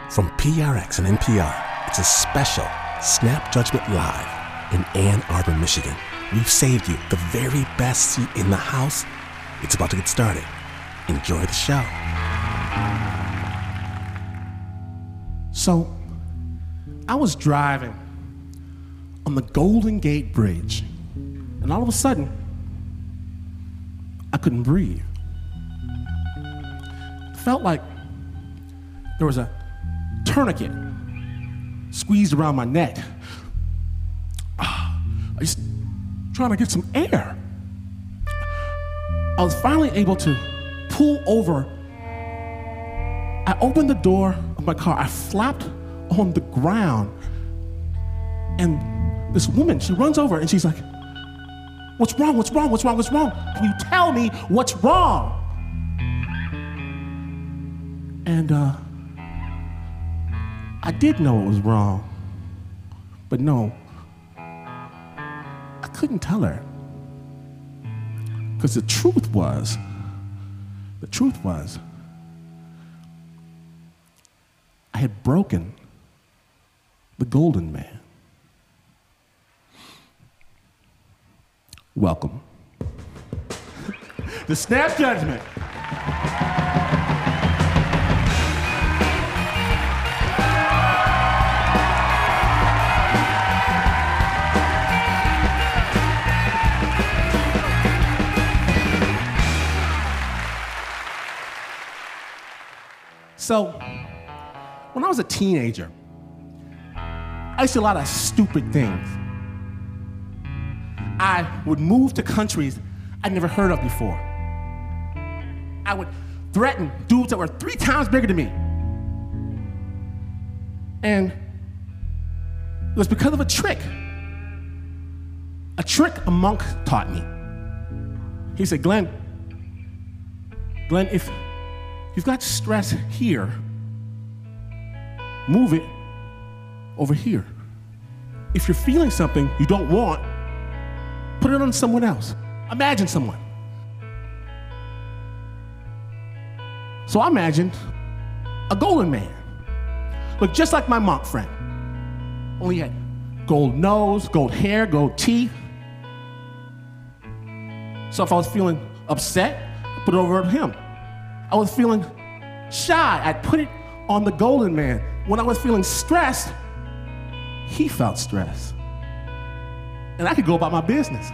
From PRX and NPR, it's a special Snap Judgment Live in Ann Arbor, Michigan. We've saved you the very best seat in the house. It's about to get started. Enjoy the show. So, I was driving on the Golden Gate Bridge, and all of a sudden, I couldn't breathe. It felt like there was a tourniquet squeezed around my neck. I was trying to get some air. I was finally able to pull over. I opened the door of my car. I flopped on the ground. And this woman, she runs over and she's like, "What's wrong? What's wrong? What's wrong? What's wrong? Can you tell me what's wrong?" And I did know it was wrong, but no, I couldn't tell her. Because the truth was, I had broken the Golden Man. Welcome. The Snap Judgment. So, when I was a teenager, I used to do a lot of stupid things. I would move to countries I'd never heard of before. I would threaten dudes that were 3 times bigger than me. And it was because of a trick a monk taught me. He said, Glenn, if you've got stress here, move it over here. If you're feeling something you don't want, put it on someone else. Imagine someone. So I imagined a Golden Man. Looked just like my monk friend. Only he had gold nose, gold hair, gold teeth. So if I was feeling upset, I put it over on him. I was feeling shy, I'd put it on the Golden Man. When I was feeling stressed, he felt stress. And I could go about my business.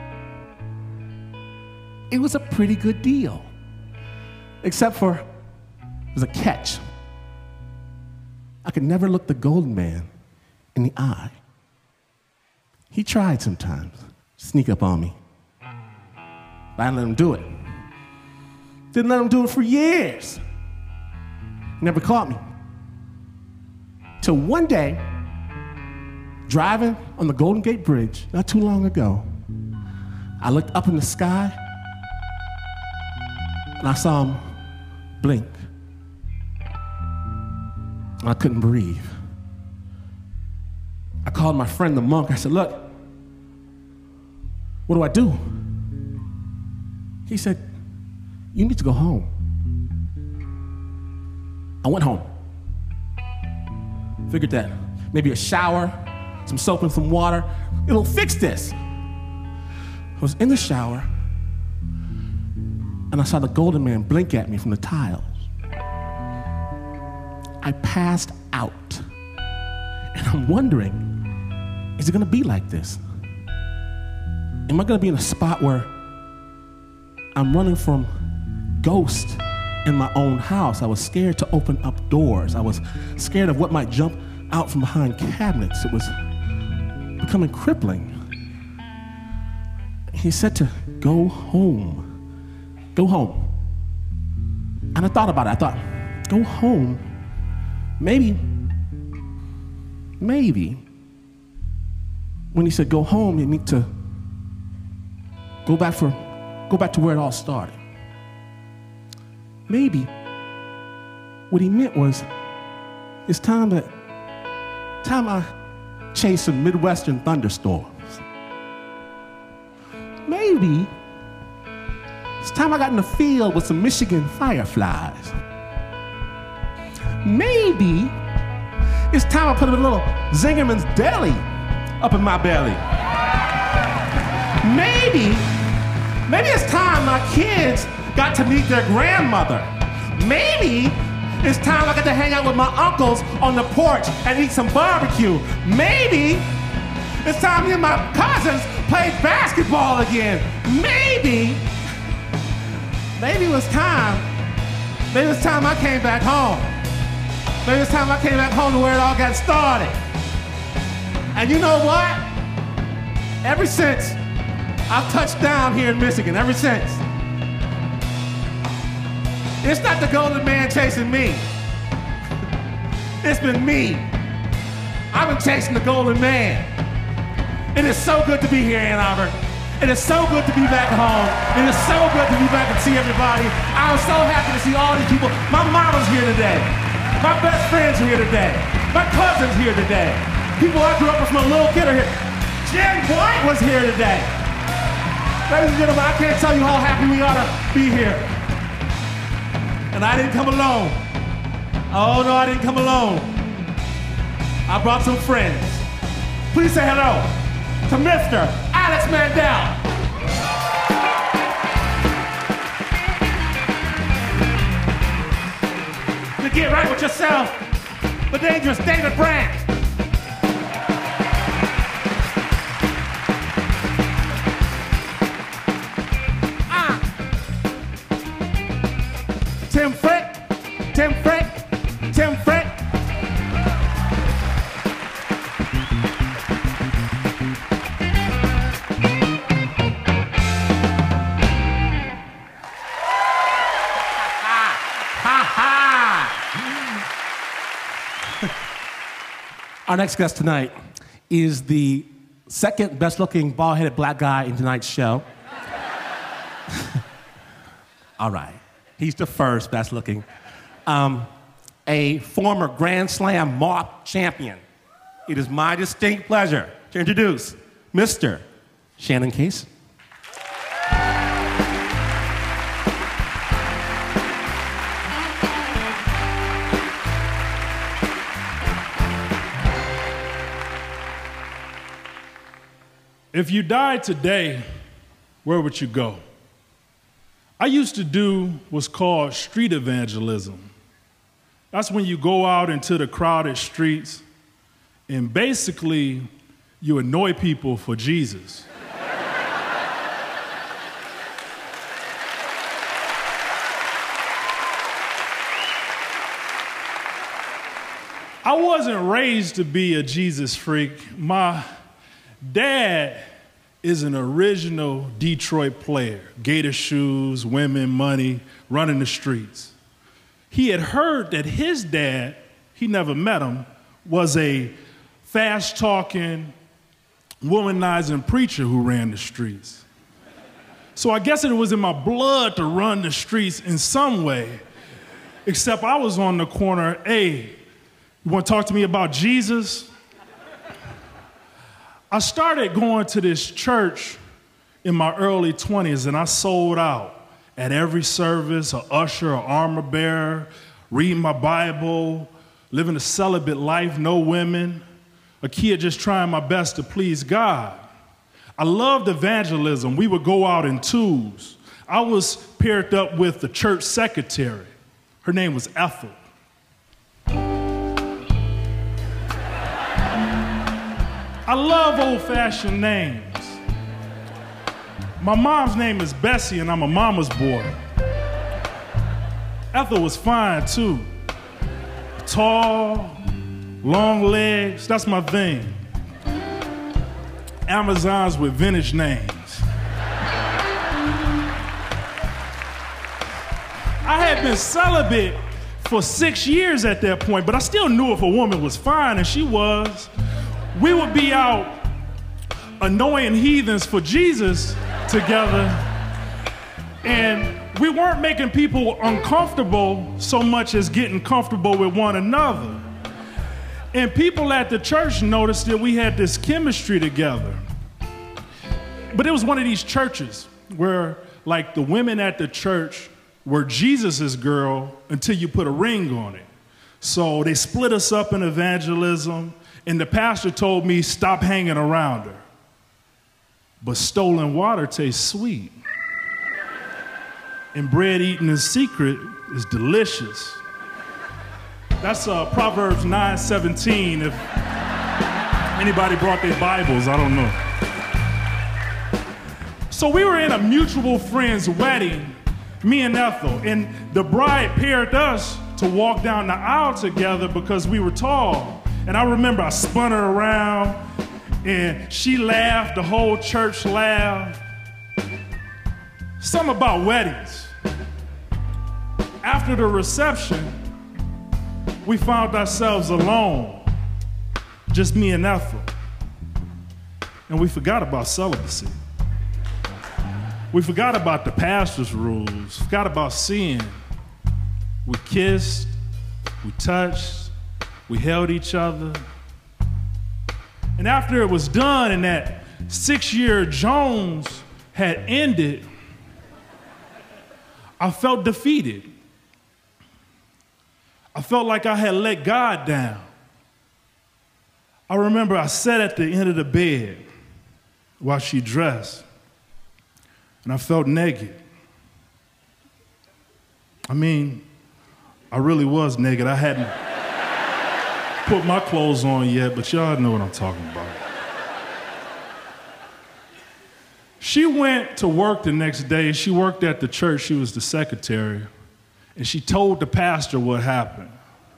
It was a pretty good deal. Except for, there was a catch. I could never look the Golden Man in the eye. He tried sometimes, sneak up on me. But I didn't let him do it. Didn't let him do it for years. Never caught me. Till one day, driving on the Golden Gate Bridge, not too long ago, I looked up in the sky and I saw him blink. And I couldn't breathe. I called my friend the monk. I said, "Look, what do I do?" He said, "You need to go home." I went home. Figured that maybe a shower, some soap and some water, it'll fix this. I was in the shower, and I saw the Golden Man blink at me from the tiles. I passed out, and I'm wondering, is it gonna be like this? Am I gonna be in a spot where I'm running from ghosts in my own house? I was scared to open up doors. I was scared of what might jump out from behind cabinets. It was becoming crippling. He said to go home. Go home. And I thought about it. I thought, go home? Maybe. When he said go home, you need to go back to where it all started. Maybe what he meant was, it's time I chased some Midwestern thunderstorms. Maybe it's time I got in the field with some Michigan fireflies. maybe it's time I put a little Zingerman's Deli up in my belly. Maybe it's time my kids got to meet their grandmother. Maybe it's time I got to hang out with my uncles on the porch and eat some barbecue. Maybe it's time me and my cousins played basketball again. Maybe it was time I came back home. Maybe it's time I came back home to where it all got started. And you know what? Ever since I've touched down here in Michigan, ever since, it's not the golden man chasing me. It's been me. I've been chasing the golden man. It is so good to be here, Ann Arbor. It is so good to be back home. It is so good to be back and see everybody. I was so happy to see all these people. My mama's here today. My best friends are here today. My cousin's here today. People I grew up with from a little kid are here. Jen White was here today. Ladies and gentlemen, I can't tell you how happy we are to be here. And I didn't come alone. Oh no, I didn't come alone. I brought some friends. Please say hello to Mr. Alex Mandel. To get right with yourself, the dangerous David Brandt. Tim Frick. Our next guest tonight is the second best-looking bald-headed black guy in tonight's show. All right. He's the first best-looking. A former Grand Slam mop champion. It is my distinct pleasure to introduce Mr. Shannon Case. If you died today, where would you go? I used to do what's called street evangelism. That's when you go out into the crowded streets and basically you annoy people for Jesus. I wasn't raised to be a Jesus freak. My dad is an original Detroit player. Gator shoes, women, money, running the streets. He had heard that his dad, he never met him, was a fast-talking, womanizing preacher who ran the streets. So I guess it was in my blood to run the streets in some way, except I was on the corner, hey, you want to talk to me about Jesus? I started going to this church in my early 20s, and I sold out at every service, an usher, an armor bearer, reading my Bible, living a celibate life, no women, a kid just trying my best to please God. I loved evangelism. We would go out in twos. I was paired up with the church secretary. Her name was Ethel. I love old-fashioned names. My mom's name is Bessie, and I'm a mama's boy. Ethel was fine, too. Tall, long legs, that's my thing. Amazons with vintage names. I had been celibate for 6 years at that point, but I still knew if a woman was fine, and she was. We would be out annoying heathens for Jesus together, and we weren't making people uncomfortable so much as getting comfortable with one another. And people at the church noticed that we had this chemistry together. But it was one of these churches where, like, the women at the church were Jesus's girl until you put a ring on it. So they split us up in evangelism, and the pastor told me, stop hanging around her. But stolen water tastes sweet. And bread eaten in secret is delicious. That's Proverbs 9:17. If anybody brought their Bibles, I don't know. So we were in a mutual friend's wedding, me and Ethel, and the bride paired us to walk down the aisle together because we were tall. And I remember I spun her around, and she laughed, the whole church laughed. Something about weddings. After the reception, we found ourselves alone, just me and Ethel. And we forgot about celibacy. We forgot about the pastor's rules, forgot about sin. We kissed, we touched, we held each other. And after it was done and that 6-year Jones had ended, I felt defeated. I felt like I had let God down. I remember I sat at the end of the bed while she dressed, and I felt naked. I mean, I really was naked. I hadn't put my clothes on yet, but y'all know what I'm talking about. She went to work the next day. She worked at the church. She was the secretary. And she told the pastor what happened.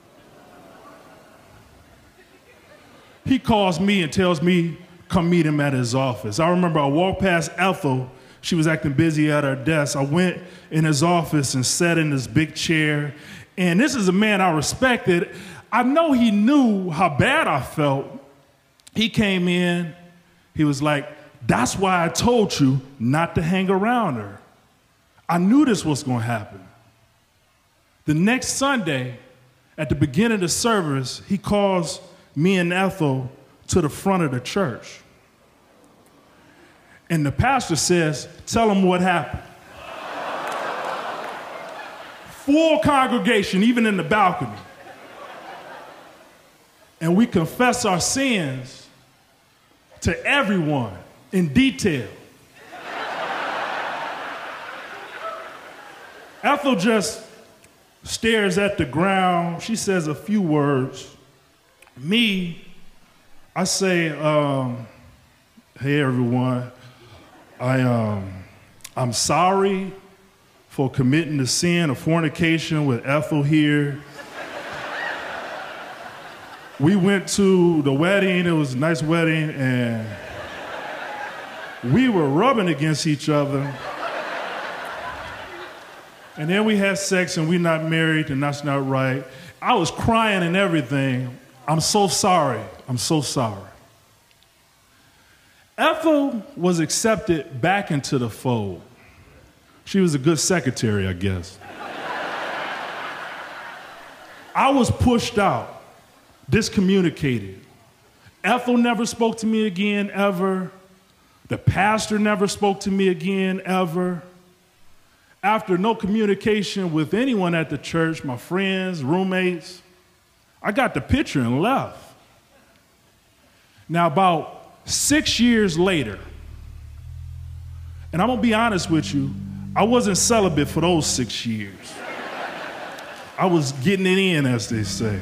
He calls me and tells me, come meet him at his office. I remember I walked past Ethel. She was acting busy at her desk. I went in his office and sat in this big chair. And this is a man I respected. I know he knew how bad I felt. He came in. He was like, that's why I told you not to hang around her. I knew this was going to happen. The next Sunday, at the beginning of the service, he calls me and Ethel to the front of the church. And the pastor says, tell him what happened. Full congregation, even in the balcony. And we confess our sins to everyone in detail. Ethel just stares at the ground. She says a few words. Me, I say, hey everyone, I'm sorry for committing the sin of fornication with Ethel here. We went to the wedding, it was a nice wedding, and we were rubbing against each other. And then we had sex and we're not married and that's not right. I was crying and everything. I'm so sorry. I'm so sorry. Ethel was accepted back into the fold. She was a good secretary, I guess. I was pushed out, discommunicated. Ethel never spoke to me again, ever. The pastor never spoke to me again, ever. After no communication with anyone at the church, my friends, roommates, I got the picture and left. Now, about 6 years later, and I'm gonna be honest with you, I wasn't celibate for those 6 years. I was getting it in, as they say.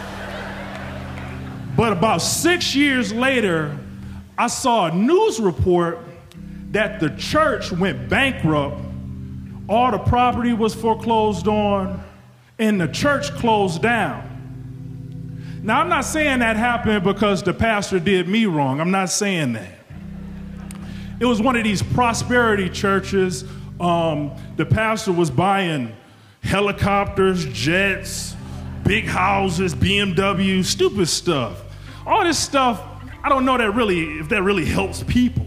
But about 6 years later, I saw a news report that the church went bankrupt. All the property was foreclosed on, and the church closed down. Now, I'm not saying that happened because the pastor did me wrong. I'm not saying that. It was one of these prosperity churches. The pastor was buying helicopters, jets, big houses, BMW, stupid stuff. All this stuff, I don't know if that really helps people.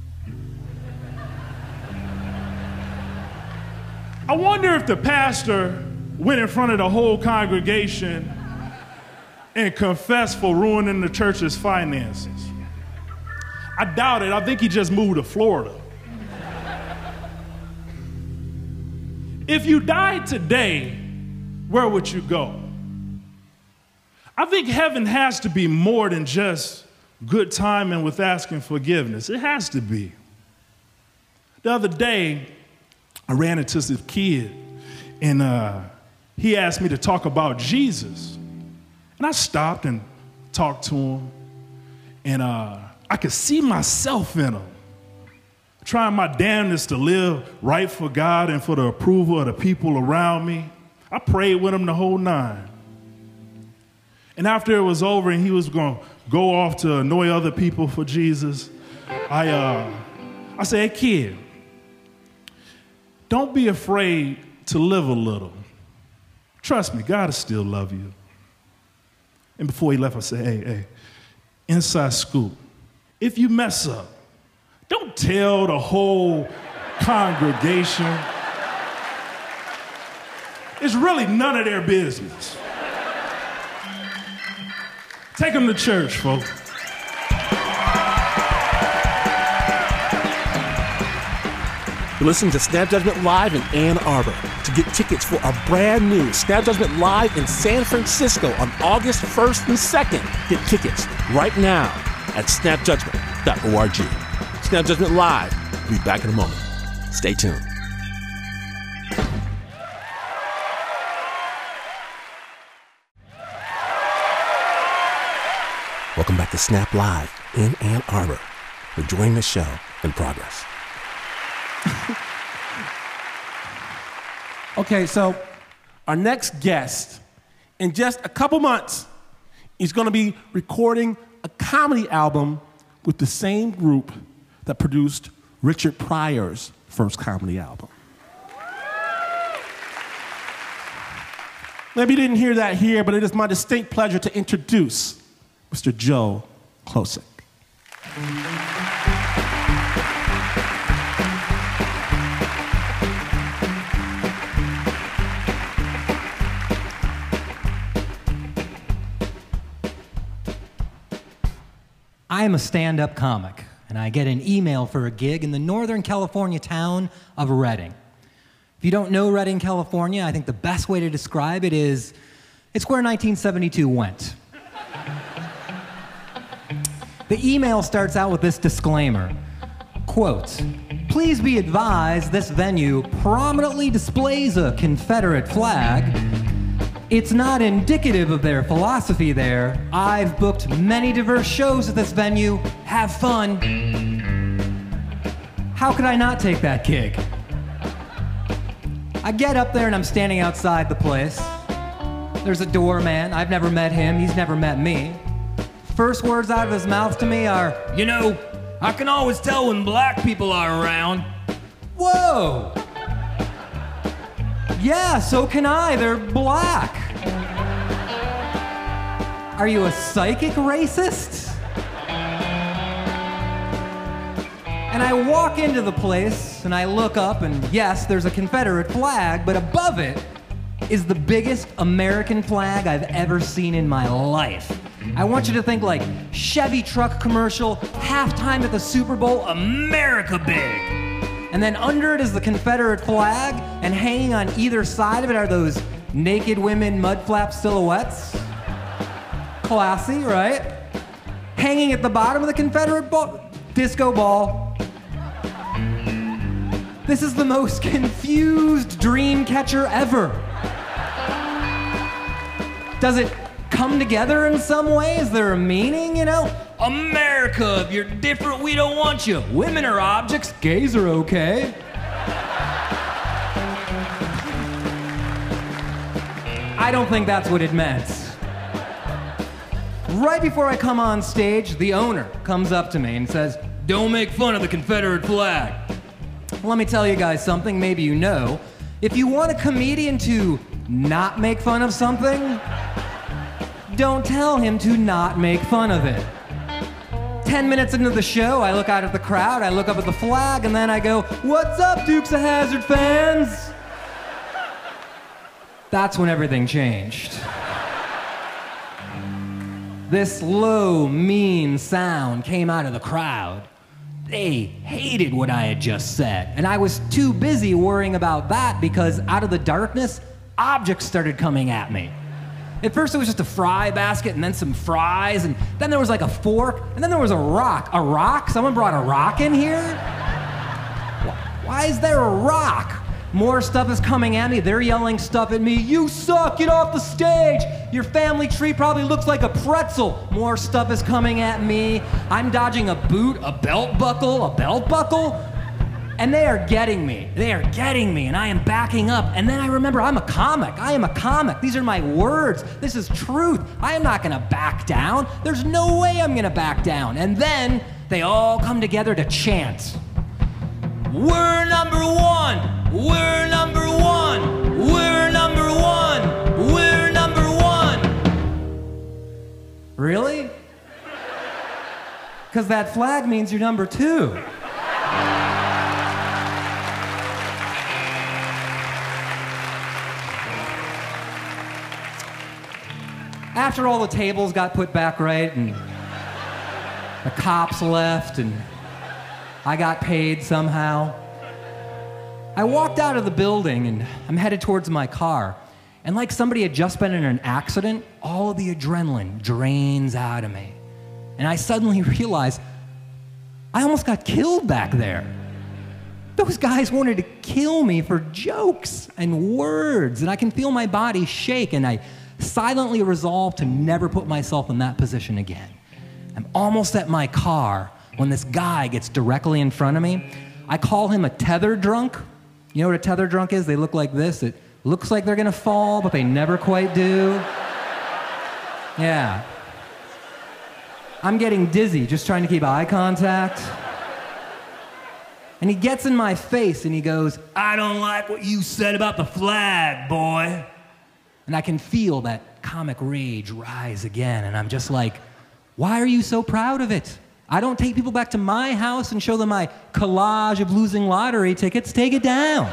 I wonder if the pastor went in front of the whole congregation and confessed for ruining the church's finances. I doubt it. I think he just moved to Florida. If you died today, where would you go? I think heaven has to be more than just good timing with asking forgiveness. It has to be. The other day, I ran into this kid, and he asked me to talk about Jesus. And I stopped and talked to him, and I could see myself in him, trying my damnedest to live right for God and for the approval of the people around me. I prayed with him the whole nine. And after it was over and he was going to go off to annoy other people for Jesus, I said, hey, kid, don't be afraid to live a little. Trust me, God will still love you. And before he left, I said, hey, inside scoop. If you mess up, don't tell the whole congregation. It's really none of their business. Take them to church, folks. You're listening to Snap Judgment Live in Ann Arbor. To get tickets for our brand new Snap Judgment Live in San Francisco on August 1st and 2nd, get tickets right now at snapjudgment.org. Snap Judgment Live. We'll be back in a moment. Stay tuned. Welcome back to Snap Live in Ann Arbor. We're enjoying the show in progress. Okay, so our next guest, in just a couple months, is going to be recording a comedy album with the same group that produced Richard Pryor's first comedy album. Maybe you didn't hear that here, but it is my distinct pleasure to introduce Mr. Joe Klocek. I am a stand-up comic, and I get an email for a gig in the Northern California town of Redding. If you don't know Redding, California, I think the best way to describe it is it's where 1972 went. The email starts out with this disclaimer, quote, "Please be advised this venue prominently displays a Confederate flag. It's not indicative of their philosophy there. I've booked many diverse shows at this venue. Have fun." How could I not take that gig? I get up there and I'm standing outside the place. There's a doorman. I've never met him. He's never met me. First words out of his mouth to me are, "You know, I can always tell when black people are around." Whoa! Yeah, so can I. They're black. Are you a psychic racist? And I walk into the place and I look up and yes, there's a Confederate flag, but above it is the biggest American flag I've ever seen in my life. I want you to think like Chevy truck commercial, halftime at the Super Bowl, America big. And then under it is the Confederate flag, and hanging on either side of it are those naked women mud flap silhouettes. Classy, right? Hanging at the bottom of the Confederate disco ball. This is the most confused dream catcher ever. Does it come together in some way? Is there a meaning, you know? America, if you're different, we don't want you. Women are objects, gays are okay. I don't think that's what it meant. Right before I come on stage, the owner comes up to me and says, "Don't make fun of the Confederate flag." Let me tell you guys something, maybe you know. If you want a comedian to not make fun of something, don't tell him to not make fun of it. 10 minutes into the show, I look out at the crowd, I look up at the flag, and then I go, "What's up, Dukes of Hazzard fans?" That's when everything changed. This low, mean sound came out of the crowd. They hated what I had just said, and I was too busy worrying about that because out of the darkness, objects started coming at me. At first it was just a fry basket and then some fries, and then there was like a fork, and then there was a rock. A rock? Someone brought a rock in here? Why is there a rock? More stuff is coming at me. They're yelling stuff at me. You suck, get off the stage. Your family tree probably looks like a pretzel. More stuff is coming at me. I'm dodging a boot, a belt buckle. And they are getting me. And I am backing up. And then I remember I'm a comic. I am a comic. These are my words. This is truth. I am not gonna back down. There's no way I'm gonna back down. And then they all come together to chant. We're number one. We're number one. We're number one. We're number one. Really? Because that flag means you're number two. After all the tables got put back right and the cops left and I got paid somehow, I walked out of the building and I'm headed towards my car. And like somebody had just been in an accident, all of the adrenaline drains out of me. And I suddenly realized I almost got killed back there. Those guys wanted to kill me for jokes and words, and I can feel my body shake, and I silently resolve to never put myself in that position again. I'm almost at my car when this guy gets directly in front of me. I call him a tether drunk. You know what a tether drunk is? They look like this. It looks like they're gonna fall, but they never quite do. Yeah. I'm getting dizzy just trying to keep eye contact. And he gets in my face and he goes, I don't like what you said about the flag, boy. And I can feel that comic rage rise again. And I'm just like, why are you so proud of it? I don't take people back to my house and show them my collage of losing lottery tickets. Take it down.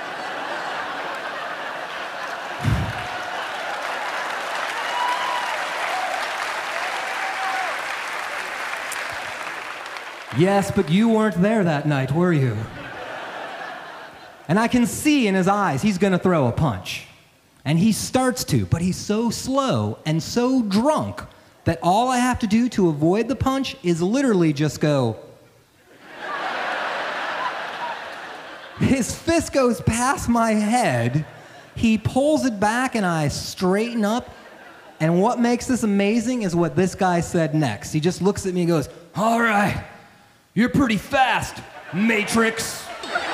Yes, but you weren't there that night, were you? And I can see in his eyes he's gonna throw a punch. And he starts to, but he's so slow and so drunk that all I have to do to avoid the punch is literally just go. His fist goes past my head, he pulls it back and I straighten up. And what makes this amazing is what this guy said next. He just looks at me and goes, all right. You're pretty fast, Matrix.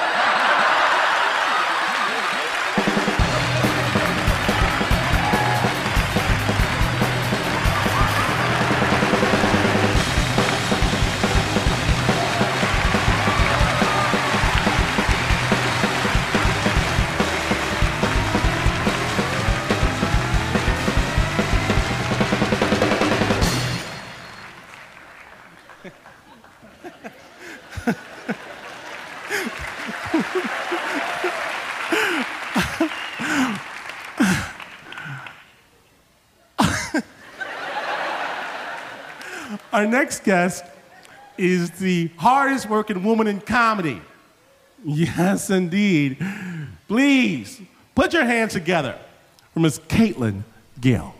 Our next guest is the hardest working woman in comedy. Yes, indeed. Please, put your hands together for Miss Caitlin Gill.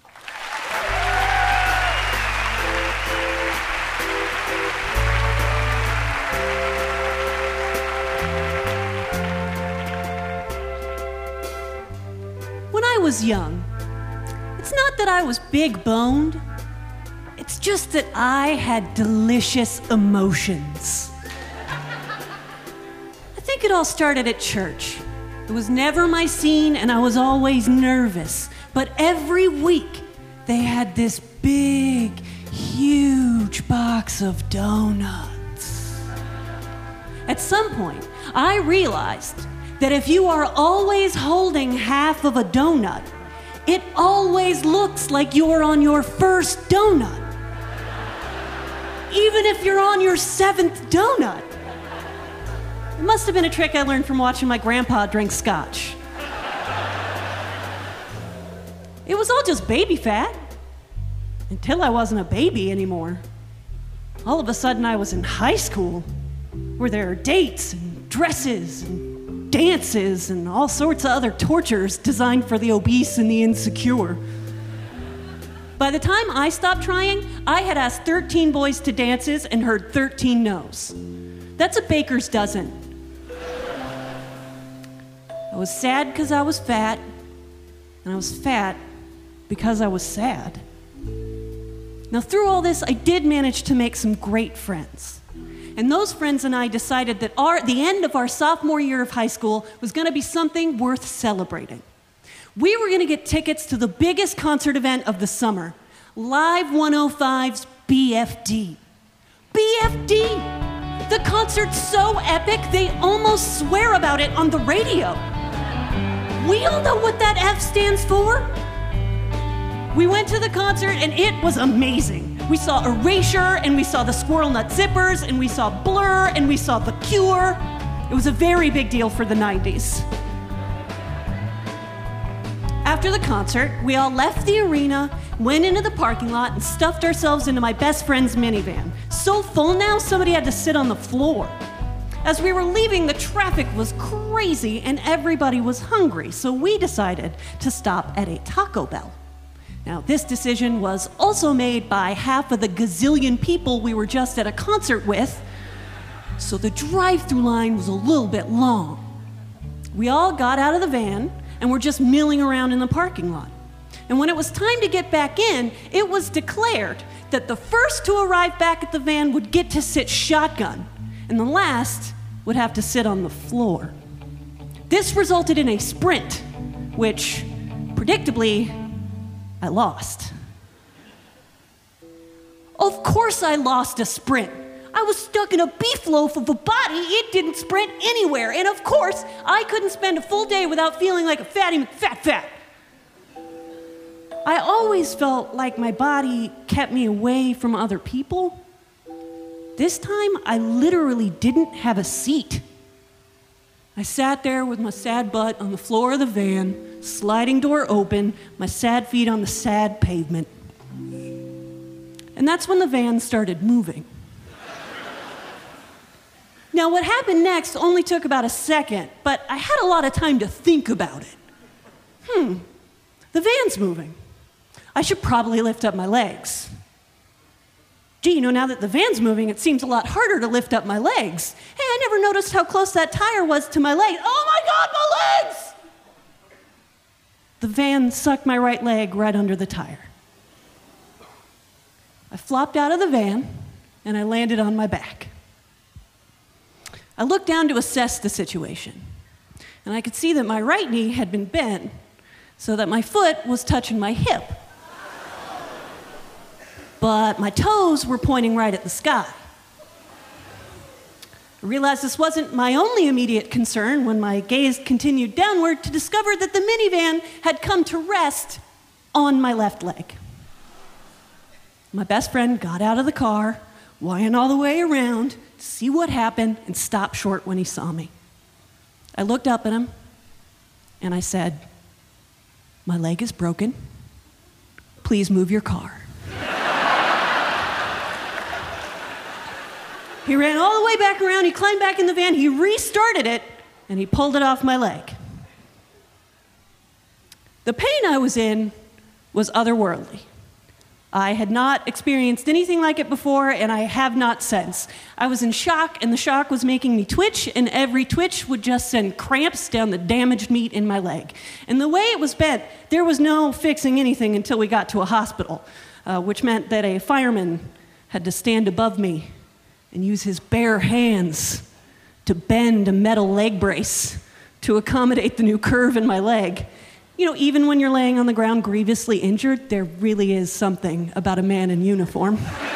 When I was young, it's not that I was big-boned. It's just that I had delicious emotions. I think it all started at church. It was never my scene and I was always nervous. But every week, they had this big, huge box of donuts. At some point, I realized that if you are always holding half of a donut, it always looks like you're on your first donut. Even if you're on your 7th donut. It must have been a trick I learned from watching my grandpa drink scotch. It was all just baby fat. Until I wasn't a baby anymore. All of a sudden I was in high school, where there are dates and dresses and dances and all sorts of other tortures designed for the obese and the insecure. By the time I stopped trying, I had asked 13 boys to dances and heard 13 no's. That's a baker's dozen. I was sad because I was fat, and I was fat because I was sad. Now, through all this, I did manage to make some great friends. And those friends and I decided that the end of our sophomore year of high school was going to be something worth celebrating. We were going to get tickets to the biggest concert event of the summer, Live 105's BFD. BFD! The concert's so epic, they almost swear about it on the radio. We all know what that F stands for. We went to the concert and it was amazing. We saw Erasure and we saw the Squirrel Nut Zippers and we saw Blur and we saw The Cure. It was a very big deal for the 90s. After the concert, we all left the arena, went into the parking lot, and stuffed ourselves into my best friend's minivan. So full now, somebody had to sit on the floor. As we were leaving, the traffic was crazy and everybody was hungry, so we decided to stop at a Taco Bell. Now, this decision was also made by half of the gazillion people we were just at a concert with, so the drive-through line was a little bit long. We all got out of the van and were just milling around in the parking lot. And when it was time to get back in, it was declared that the first to arrive back at the van would get to sit shotgun, and the last would have to sit on the floor. This resulted in a sprint, which, predictably, I lost. Of course I lost a sprint. I was stuck in a beef loaf of a body. It didn't sprint anywhere. And of course, I couldn't spend a full day without feeling like a fatty McFat. I always felt like my body kept me away from other people. This time, I literally didn't have a seat. I sat there with my sad butt on the floor of the van, sliding door open, my sad feet on the sad pavement. And that's when the van started moving. Now, what happened next only took about a second, but I had a lot of time to think about it. The van's moving. I should probably lift up my legs. Gee, now that the van's moving, it seems a lot harder to lift up my legs. Hey, I never noticed how close that tire was to my leg. Oh my God, my legs! The van sucked my right leg right under the tire. I flopped out of the van, and I landed on my back. I looked down to assess the situation, and I could see that my right knee had been bent so that my foot was touching my hip. But my toes were pointing right at the sky. I realized this wasn't my only immediate concern when my gaze continued downward to discover that the minivan had come to rest on my left leg. My best friend got out of the car, whined all the way around to see what happened, and stopped short when he saw me. I looked up at him, and I said, "My leg is broken. Please move your car." He ran all the way back around, he climbed back in the van, he restarted it, and he pulled it off my leg. The pain I was in was otherworldly. I had not experienced anything like it before, and I have not since. I was in shock, and the shock was making me twitch, and every twitch would just send cramps down the damaged meat in my leg. And the way it was bent, there was no fixing anything until we got to a hospital, which meant that a fireman had to stand above me and use his bare hands to bend a metal leg brace to accommodate the new curve in my leg. Even when you're laying on the ground grievously injured, there really is something about a man in uniform.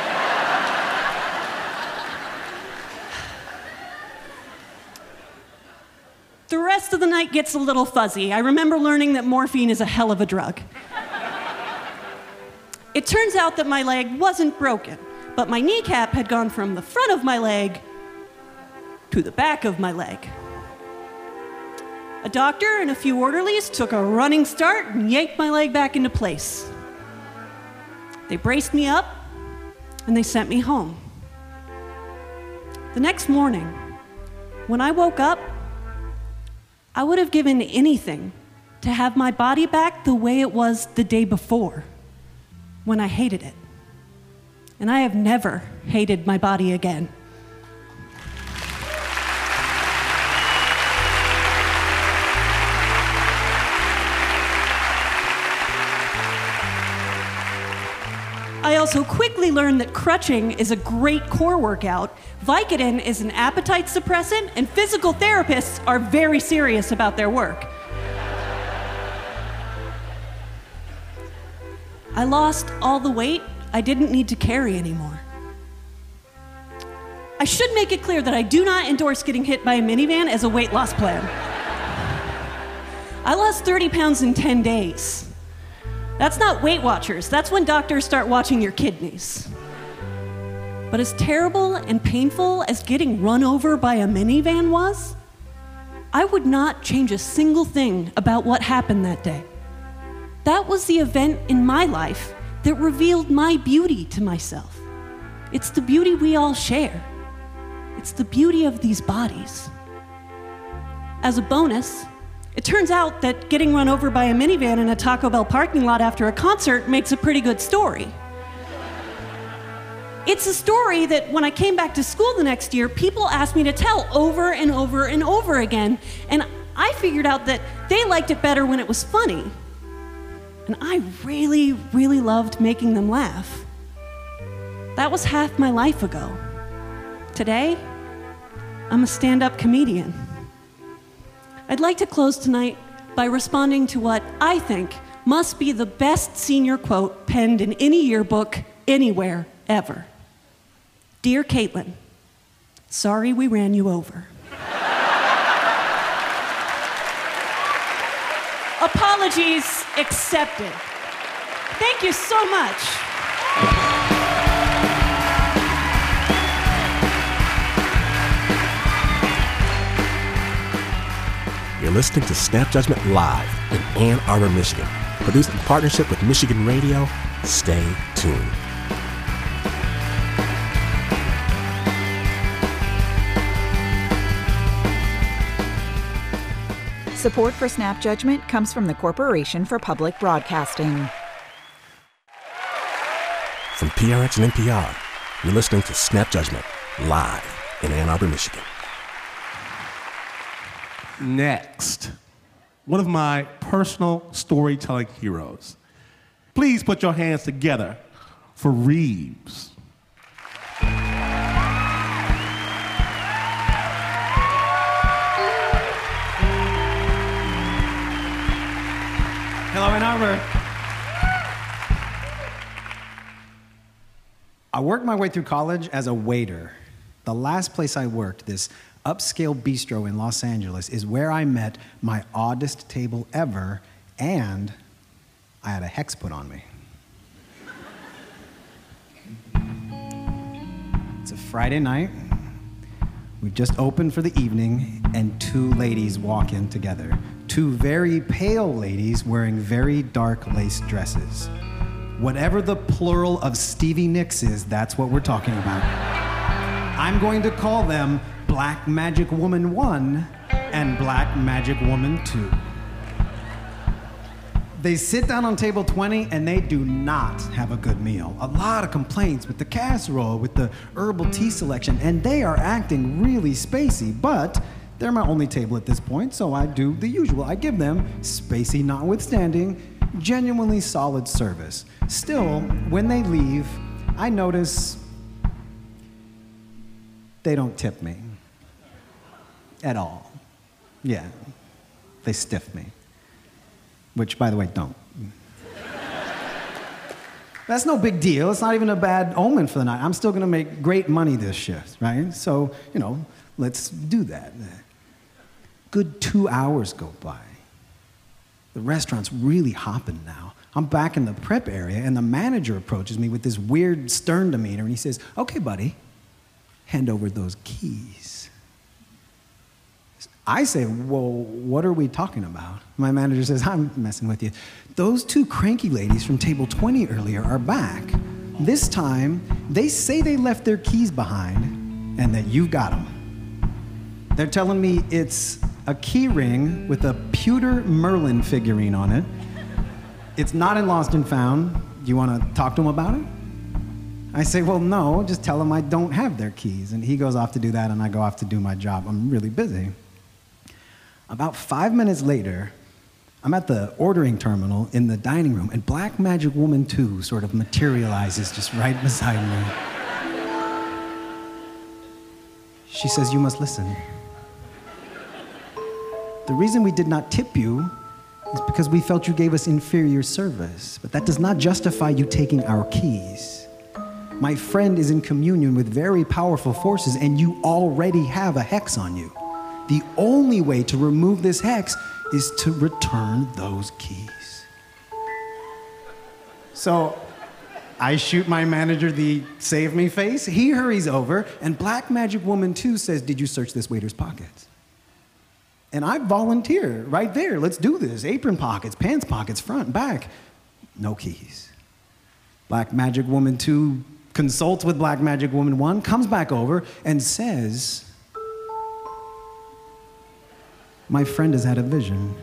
The rest of the night gets a little fuzzy. I remember learning that morphine is a hell of a drug. It turns out that my leg wasn't broken, but my kneecap had gone from the front of my leg to the back of my leg. A doctor and a few orderlies took a running start and yanked my leg back into place. They braced me up, and they sent me home. The next morning, when I woke up, I would have given anything to have my body back the way it was the day before. when I hated it. And I have never hated my body again. I also quickly learned that crutching is a great core workout, Vicodin is an appetite suppressant, and physical therapists are very serious about their work. I lost all the weight I didn't need to carry anymore. I should make it clear that I do not endorse getting hit by a minivan as a weight loss plan. I lost 30 pounds in 10 days. That's not Weight Watchers. That's when doctors start watching your kidneys. But as terrible and painful as getting run over by a minivan was, I would not change a single thing about what happened that day. That was the event in my life that revealed my beauty to myself. It's the beauty we all share. It's the beauty of these bodies. As a bonus, it turns out that getting run over by a minivan in a Taco Bell parking lot after a concert makes a pretty good story. It's a story that when I came back to school the next year, people asked me to tell over and over and over again, and I figured out that they liked it better when it was funny. And I really, really loved making them laugh. That was half my life ago. Today, I'm a stand-up comedian. I'd like to close tonight by responding to what I think must be the best senior quote penned in any yearbook anywhere, ever. Dear Caitlin, sorry we ran you over. Apologies accepted. Thank you so much. You're listening to Snap Judgment Live in Ann Arbor, Michigan. Produced in partnership with Michigan Radio. Stay tuned. Support for Snap Judgment comes from the Corporation for Public Broadcasting. From PRX and NPR, you're listening to Snap Judgment live in Ann Arbor, Michigan. Next, one of my personal storytelling heroes. Please put your hands together for Reeves. Hello, Ann Arbor. I worked my way through college as a waiter. The last place I worked, this upscale bistro in Los Angeles, is where I met my oddest table ever, and I had a hex put on me. It's a Friday night. We've just opened for the evening, and two ladies walk in together. Two very pale ladies wearing very dark lace dresses. Whatever the plural of Stevie Nicks is, that's what we're talking about. I'm going to call them Black Magic Woman 1 and Black Magic Woman 2. They sit down on table 20 and they do not have a good meal. A lot of complaints with the casserole, with the herbal tea selection, and they are acting really spacey, but they're my only table at this point, so I do the usual. I give them, spacey notwithstanding, genuinely solid service. Still, when they leave, I notice they don't tip me. At all. Yeah, they stiff me. Which, by the way, don't. That's no big deal. It's not even a bad omen for the night. I'm still gonna make great money this shift, right? So, let's do that. Good 2 hours go by. The restaurant's really hopping now. I'm back in the prep area, and the manager approaches me with this weird, stern demeanor, and he says, "Okay, buddy, hand over those keys." I say, "Well, what are we talking about?" My manager says, "I'm messing with you. Those two cranky ladies from table 20 earlier are back. This time, they say they left their keys behind and that you got them. They're telling me it's a key ring with a pewter Merlin figurine on it. It's not in Lost and Found. you want to talk to them about it? I say, well, no, just tell them I don't have their keys. And he goes off to do that, and I go off to do my job. I'm really busy. About 5 minutes later, I'm at the ordering terminal in the dining room, and Black Magic Woman 2 sort of materializes just right beside me. She says, you must listen. The reason we did not tip you is because we felt you gave us inferior service, but that does not justify you taking our keys. My friend is in communion with very powerful forces, and you already have a hex on you. The only way to remove this hex is to return those keys. So I shoot my manager the save me face. He hurries over, and Black Magic Woman 2 says, did you search this waiter's pockets? And I volunteer right there. Let's do this. Apron pockets, pants pockets, front, back. No keys. Black Magic Woman 2 consults with Black Magic Woman 1, comes back over, and says, my friend has had a vision.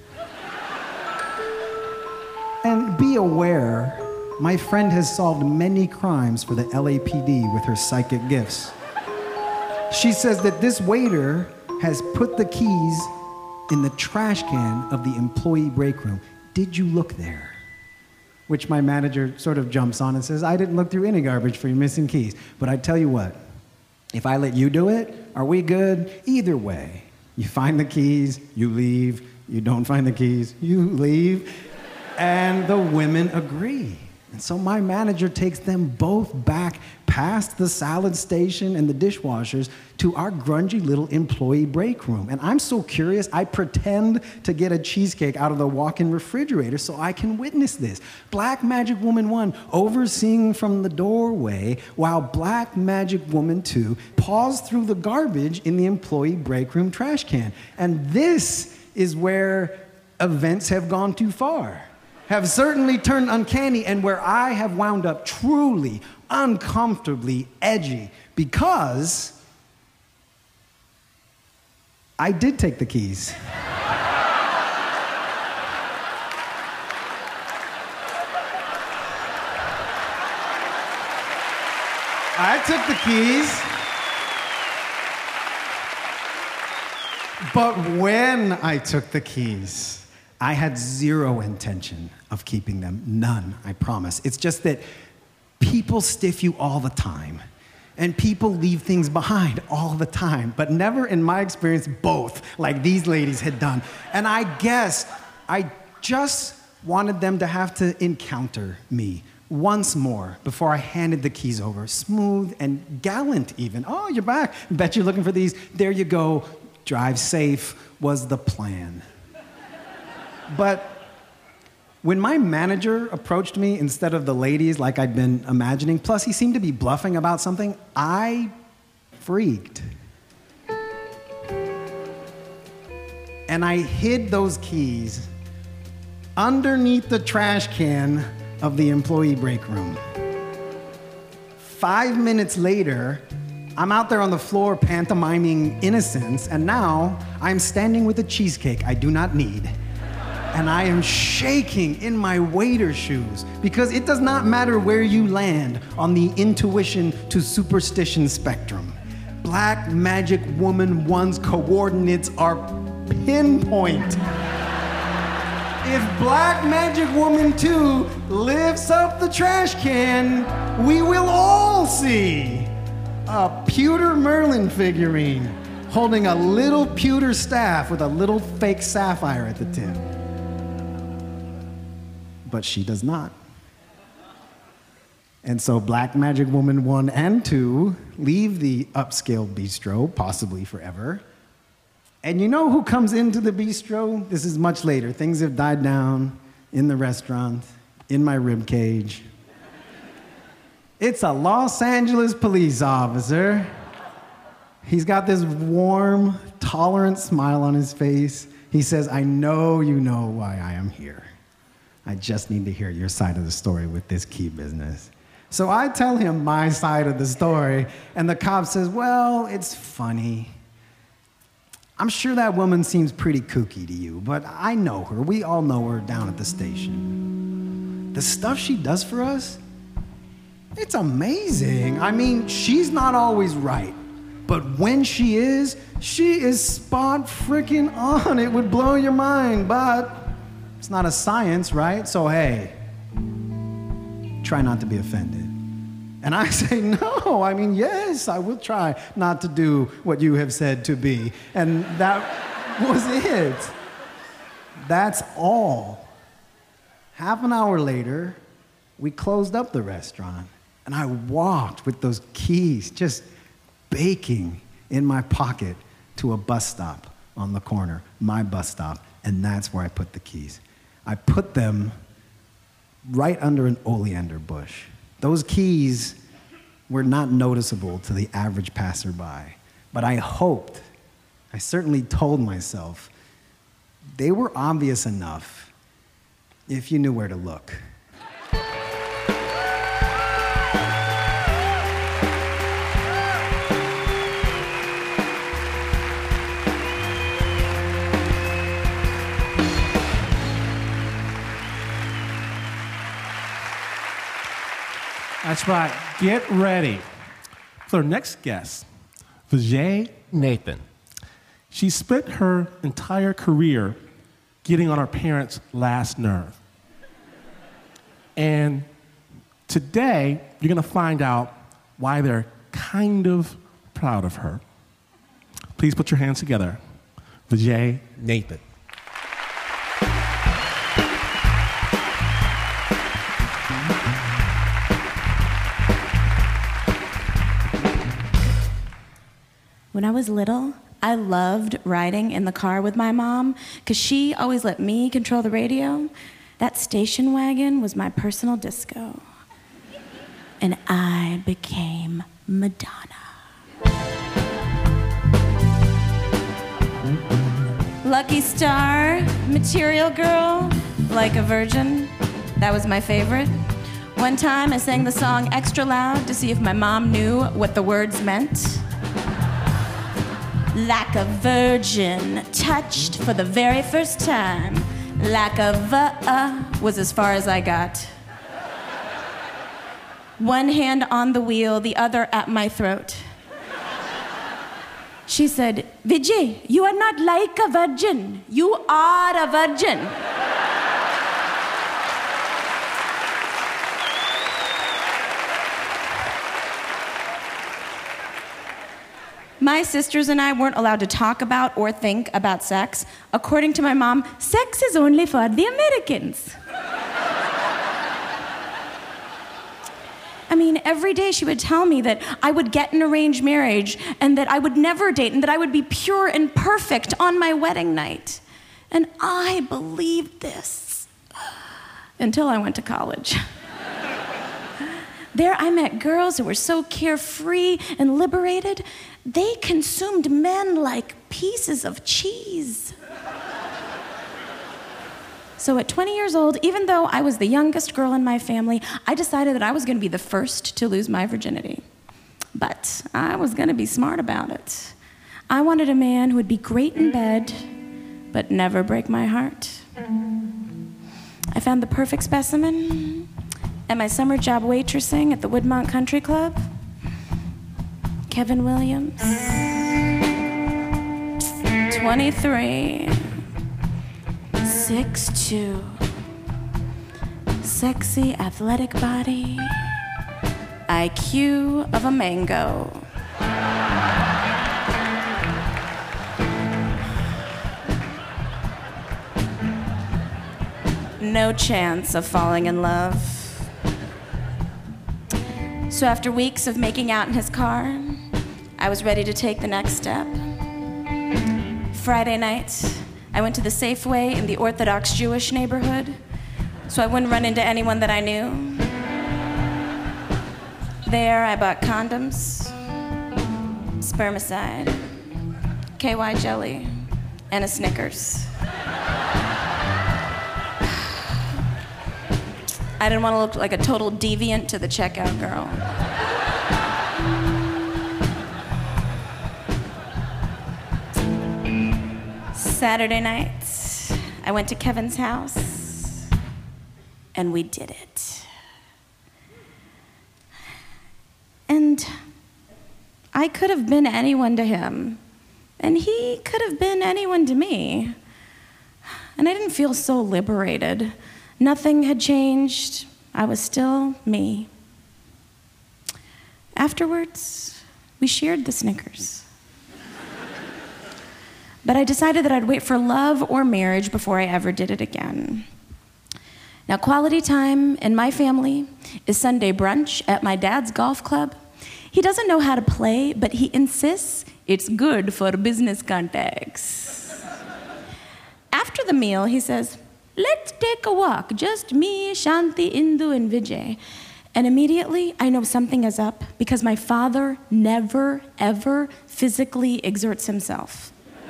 And be aware, my friend has solved many crimes for the LAPD with her psychic gifts. She says that this waiter has put the keys in the trash can of the employee break room. Did you look there? Which my manager sort of jumps on and says, I didn't look through any garbage for your missing keys. But I tell you what, if I let you do it, are we good? Either way, you find the keys, you leave. You don't find the keys, you leave. And the women agree. And so my manager takes them both back past the salad station and the dishwashers to our grungy little employee break room. And I'm so curious, I pretend to get a cheesecake out of the walk-in refrigerator so I can witness this. Black Magic Woman 1 overseeing from the doorway, while Black Magic Woman 2 paws through the garbage in the employee break room trash can. And this is where events have gone too far. Have certainly turned uncanny, and where I have wound up truly, uncomfortably edgy, because I did take the keys. I took the keys, but when I took the keys, I had zero intention of keeping them. None, I promise. It's just that people stiff you all the time, and people leave things behind all the time, but never, in my experience, both, like these ladies had done. And I guess I just wanted them to have to encounter me once more before I handed the keys over. Smooth and gallant even. Oh, you're back. Bet you're looking for these. There you go. Drive safe was the plan. But when my manager approached me instead of the ladies like I'd been imagining, plus he seemed to be bluffing about something, I freaked. And I hid those keys underneath the trash can of the employee break room. 5 minutes later, I'm out there on the floor pantomiming innocence, and now I'm standing with a cheesecake I do not need. And I am shaking in my waiter shoes, because it does not matter where you land on the intuition to superstition spectrum. Black Magic Woman 1's coordinates are pinpoint. If Black Magic Woman 2 lifts up the trash can, we will all see a pewter Merlin figurine holding a little pewter staff with a little fake sapphire at the tip. But she does not. And so Black Magic Woman 1 and 2 leave the upscale bistro, possibly forever. And you know who comes into the bistro? This is much later. Things have died down in the restaurant, in my rib cage. It's a Los Angeles police officer. He's got this warm, tolerant smile on his face. He says, I know you know why I am here. I just need to hear your side of the story with this key business. So I tell him my side of the story, and the cop says, well, it's funny. I'm sure that woman seems pretty kooky to you, but I know her. We all know her down at the station. the stuff she does for us, it's amazing. I mean, she's not always right, but when she is spot freaking on. It would blow your mind, but it's not a science, right? So hey, try not to be offended. And I say, no, I mean, yes, I will try not to do what you have said to be. And that was it. That's all. Half an hour later, we closed up the restaurant, and I walked with those keys just baking in my pocket to a bus stop on the corner, my bus stop, and that's where I put the keys. I put them right under an oleander bush. Those keys were not noticeable to the average passerby, but I certainly told myself, they were obvious enough if you knew where to look. That's right. Get ready for our next guest, Vijay Nathan. She spent her entire career getting on her parents' last nerve. And today, you're going to find out why they're kind of proud of her. Please put your hands together. Vijay Nathan. When I was little, I loved riding in the car with my mom because she always let me control the radio. That station wagon was my personal disco. And I became Madonna. Lucky Star, Material Girl, Like a Virgin. That was my favorite. One time I sang the song extra loud to see if my mom knew what the words meant. Like a virgin, touched for the very first time. Like a was as far as I got. One hand on the wheel, the other at my throat. She said, Vijay, you are not like a virgin. You are a virgin. My sisters and I weren't allowed to talk about or think about sex. According to my mom, sex is only for the Americans. I mean, every day she would tell me that I would get an arranged marriage and that I would never date and that I would be pure and perfect on my wedding night. And I believed this until I went to college. There I met girls who were so carefree and liberated, they consumed men like pieces of cheese. So at 20 years old, even though I was the youngest girl in my family, I decided that I was going to be the first to lose my virginity. But I was going to be smart about it. I wanted a man who would be great in bed, but never break my heart. I found the perfect specimen at my summer job waitressing at the Woodmont Country Club. Kevin Williams, 23, 6'2", sexy athletic body, IQ of a mango. No chance of falling in love. So after weeks of making out in his car, I was ready to take the next step. Friday night, I went to the Safeway in the Orthodox Jewish neighborhood so I wouldn't run into anyone that I knew. There, I bought condoms, spermicide, KY jelly, and a Snickers. I didn't want to look like a total deviant to the checkout girl. Saturday night, I went to Kevin's house. and we did it. And I could have been anyone to him, and he could have been anyone to me. And I didn't feel so liberated. Nothing had changed. I was still me. Afterwards, we shared the Snickers. But I decided that I'd wait for love or marriage before I ever did it again. Now, quality time in my family is Sunday brunch at my dad's golf club. He doesn't know how to play, but he insists it's good for business contacts. After the meal, he says, let's take a walk, just me, Shanti, Indu, and Vijay. And immediately, I know something is up because my father never, ever physically exerts himself.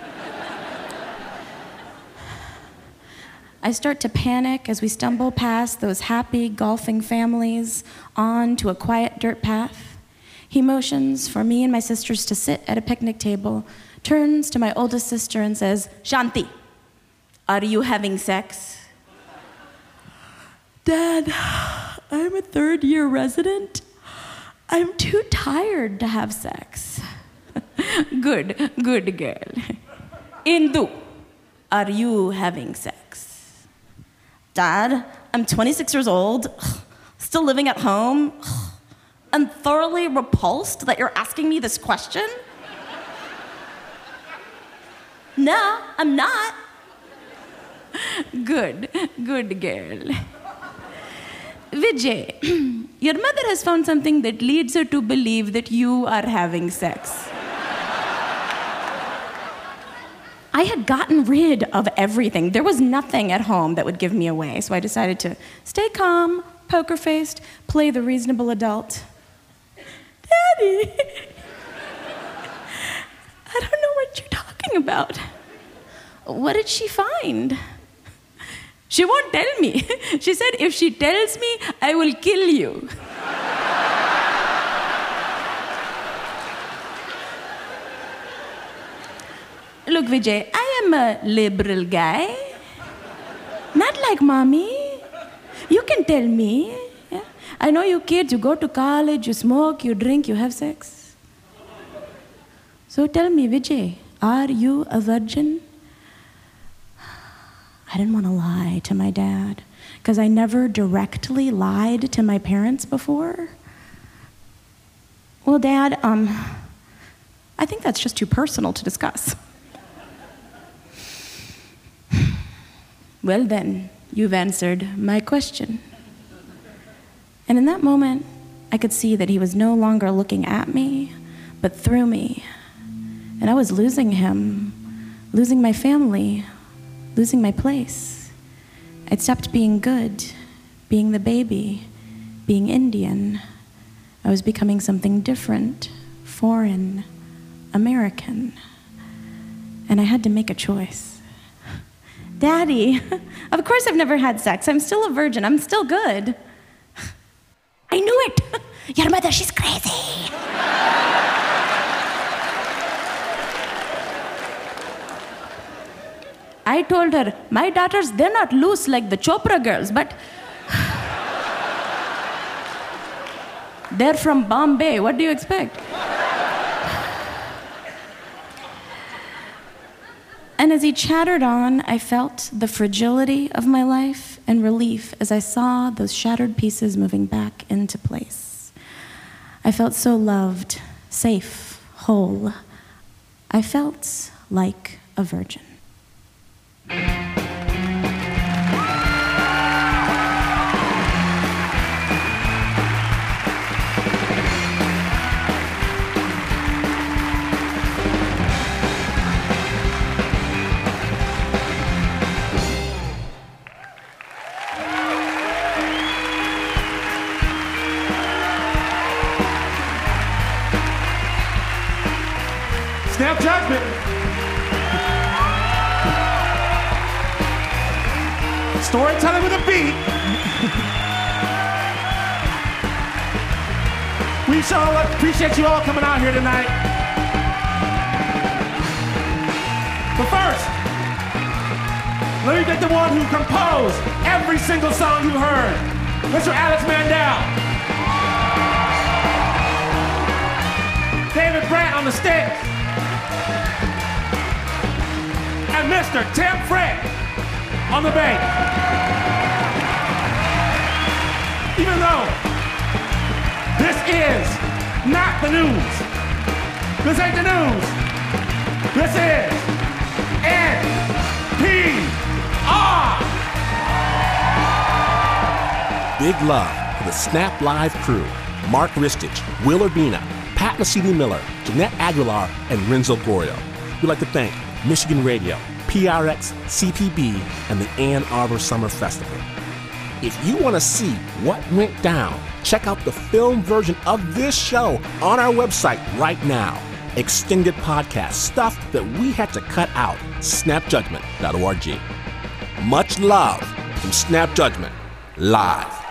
I start to panic as we stumble past those happy golfing families on to a quiet dirt path. He motions for me and my sisters to sit at a picnic table, turns to my oldest sister and says, Shanti, are you having sex? Dad, I'm a third-year resident. I'm too tired to have sex. Good girl. Indu, are you having sex? Dad, I'm 26 years old, still living at home. I'm thoroughly repulsed that you're asking me this question. No, I'm not. Good girl. Vijay, your mother has found something that leads her to believe that you are having sex. I had gotten rid of everything. There was nothing at home that would give me away, so I decided to stay calm, poker-faced, play the reasonable adult. Daddy, I don't know what you're talking about. What did she find? She won't tell me. She said, if she tells me, I will kill you. Look, Vijay, I am a liberal guy. Not like mommy. You can tell me. Yeah? I know you kids, you go to college, you smoke, you drink, you have sex. So tell me, Vijay, are you a virgin? I didn't want to lie to my dad because I never directly lied to my parents before. Well, Dad, I think that's just too personal to discuss. Well then, you've answered my question. And in that moment, I could see that he was no longer looking at me, but through me. And I was losing him, losing my family, losing my place. I'd stopped being good, being the baby, being Indian. I was becoming something different, foreign, American. And I had to make a choice. Daddy, of course I've never had sex. I'm still a virgin. I'm still good. I knew it. Your mother, she's crazy. I told her, my daughters, they're not loose like the Chopra girls, but they're from Bombay. What do you expect? And as he chattered on, I felt the fragility of my life and relief as I saw those shattered pieces moving back into place. I felt so loved, safe, whole. I felt like a virgin. Snap Judgment. Storytelling with a beat. We so appreciate you all coming out here tonight. But first, Let me get the one who composed every single song you heard, Mr. Alex Mandel. David Brandt on the sticks. And Mr. Tim Frick on the bass. Even though this is not the news, this ain't the news, this is NPR. Big love to the Snap Live crew, Mark Ristich, Will Urbina, Pat Mesiti-Miller, Jeanette Aguilar, and Renzo Gorio. We'd like to thank Michigan Radio, PRX, CPB, and the Ann Arbor Summer Festival. If you want to see what went down, check out the film version of this show on our website right now. Extended podcast, stuff that we had to cut out, snapjudgment.org. Much love from Snap Judgment Live.